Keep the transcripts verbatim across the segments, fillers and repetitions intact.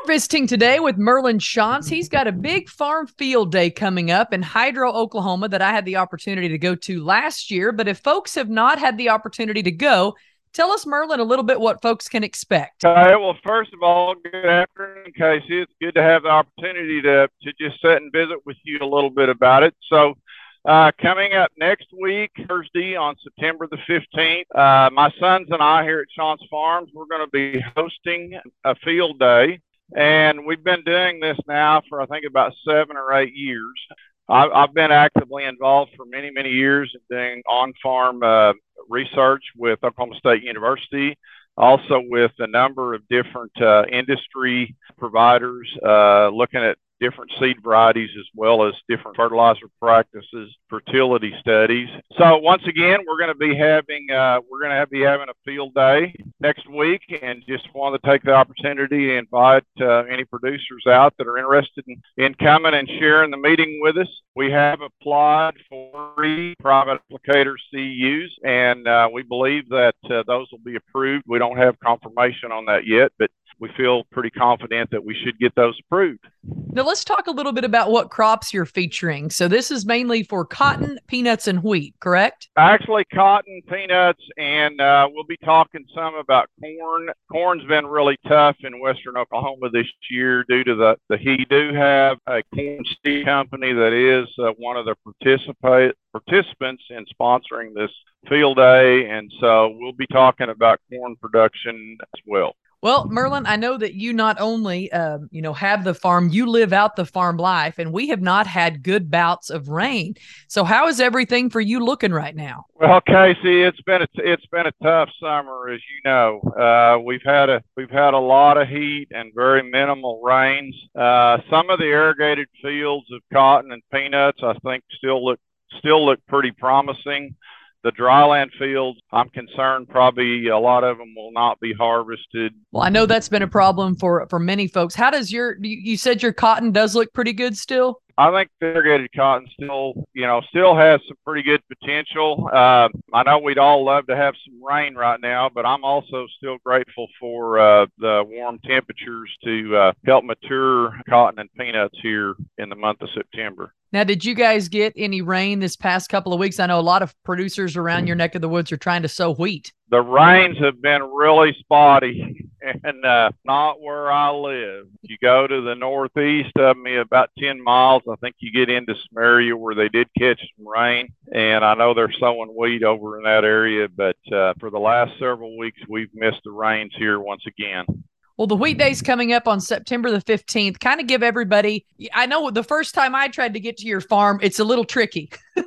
We're visiting today with Merlin Shantz. He's got a big farm field day coming up in Hydro, Oklahoma that I had the opportunity to go to last year. But if folks have not had the opportunity to go, tell us, Merlin, a little bit what folks can expect. Okay, well, first of all, good afternoon, Casey. It's good to have the opportunity to, to just sit and visit with you a little bit about it. So uh, coming up next week, Thursday on September the fifteenth, uh, my sons and I here at Shantz Farms, we're going to be hosting a field day. And we've been doing this now for, I think, about seven or eight years. I've, I've been actively involved for many, many years in doing on-farm uh, research with Oklahoma State University, also with a number of different uh, industry providers, uh, looking at different seed varieties as well as different fertilizer practices, fertility studies. So once again, we're going to be having uh, we're going to have, be having a field day next week, and just want to take the opportunity to invite uh, any producers out that are interested in, in coming and sharing the meeting with us. We have applied for three private applicator C E Us, and uh, we believe that uh, those will be approved. We don't have confirmation on that yet, but we feel pretty confident that we should get those approved. Now, let's talk a little bit about what crops you're featuring. So this is mainly for cotton, peanuts, and wheat, correct? Actually, cotton, peanuts, and uh, we'll be talking some about corn. Corn's been really tough in western Oklahoma this year due to the, the heat. We do have a corn seed company that is uh, one of the participate, participants in sponsoring this field day, and so we'll be talking about corn production as well. Well, Merlin, I know that you not only, um, you know, have the farm, you live out the farm life, and we have not had good bouts of rain. So how is everything for you looking right now? Well, Casey, it's been a, it's been a tough summer, as you know. Uh, we've had a we've had a lot of heat and very minimal rains. Uh, some of the irrigated fields of cotton and peanuts, I think, still look still look pretty promising. The dryland fields, I'm concerned probably a lot of them will not be harvested. Well, I know that's been a problem for, for many folks. How does your, you, you said your cotton does look pretty good still? I think the irrigated cotton still, you know, still has some pretty good potential. Uh, I know we'd all love to have some rain right now, but I'm also still grateful for uh, the warm temperatures to uh, help mature cotton and peanuts here in the month of September. Now, did you guys get any rain this past couple of weeks? I know a lot of producers around your neck of the woods are trying to sow wheat. The rains have been really spotty and uh, not where I live. You go to the northeast of me about ten miles, I think you get into some area where they did catch some rain. And I know they're sowing wheat over in that area, but uh, for the last several weeks, we've missed the rains here once again. Well, the wheat day's coming up on September the fifteenth. Kind of give everybody, I know the first time I tried to get to your farm, it's a little tricky.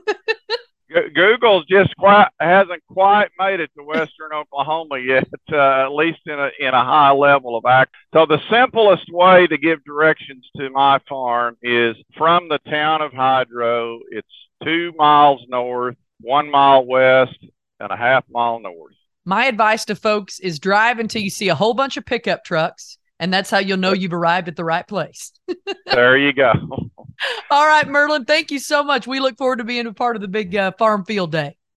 Google's just quite hasn't quite made it to western Oklahoma yet, uh, at least in a in a high level of act. So the simplest way to give directions to my farm is from the town of Hydro. It's two miles north, one mile west, and a half mile north. My advice to folks is drive until you see a whole bunch of pickup trucks, and that's how you'll know you've arrived at the right place. There you go. All right, Merlin, thank you so much. We look forward to being a part of the big uh, farm field day.